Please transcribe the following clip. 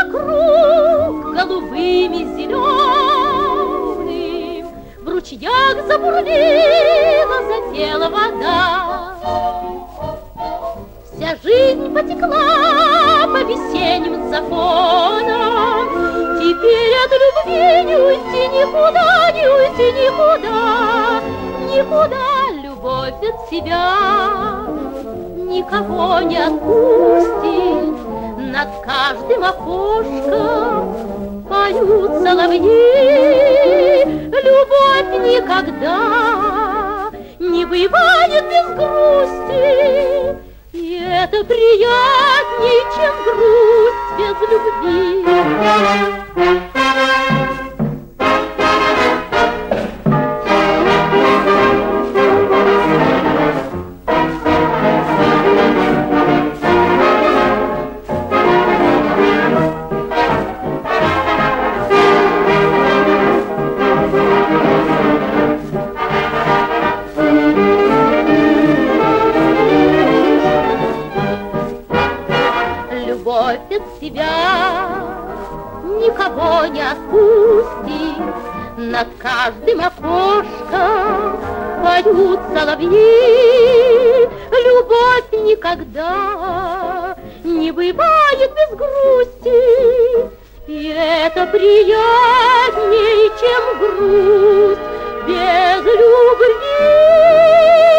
вокруг голубыми зеленым, в ручьях забурлила, запела вода. Вся жизнь потекла по весенним законам, теперь от любви не уйти никуда, не уйти никуда, никуда. Любовь от себя никого не отпустит, над каждым окошком поют соловьи. Любовь никогда не бывает без грусти, и это приятнее, чем грусть без любви. Любовь от себя никого не отпустит, над каждым окошком поют соловьи. Любовь никогда не бывает без грусти, и это приятнее, чем грусть без любви.